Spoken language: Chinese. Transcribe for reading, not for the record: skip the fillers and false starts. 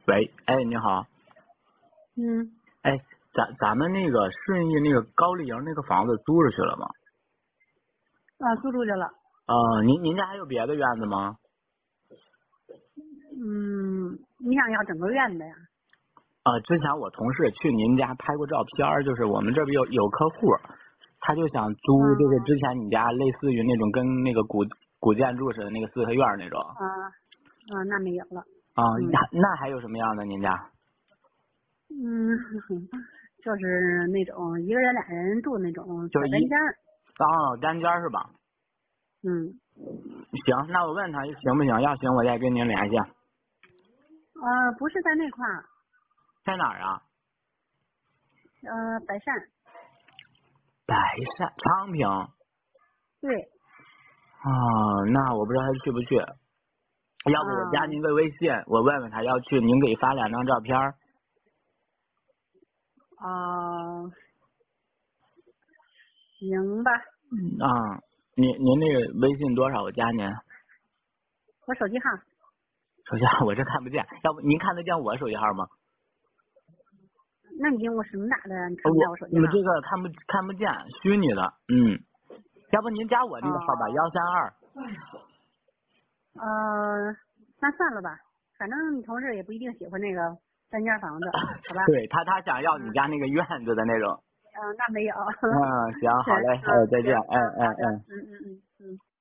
喂，哎，你好， 嗯， 哎，咱们那个顺义那个高丽营那个房子租出去了吗？ 租出去了。 您家还有别的院子吗？ 你想要整个院子呀？ 之前我同事去您家拍过照片，就是我们这边有客户，他就想租，就是之前你家类似于那种跟那个古建筑似的那个四合院那种。 那没有了。 那还有什么样的您家？ 就是那种一个人、俩人住那种小就是单间儿。 单间是吧？ 嗯。 行，那我问他行不行？要行我再跟您联系。 不是在那块儿。 在哪儿啊？ 白善。 白山昌平。 对。 那我不知道他去不去，要不我加您个微信，我问问他要去，您给发2张照片。 行吧。 您那个微信多少？我加您。 我手机号。 手机号我这看不见，要不您看得见我手机号吗？ 那你用我什么打的？你看不见我手机号？ 你这个看不见，虚拟的。要不您加我那个号吧，132。 那算了吧，反正你同事也不一定喜欢那个单间房子，好吧？ 对他想要你家那个院子的那种。 那没有。 行，好嘞，再见， 好的。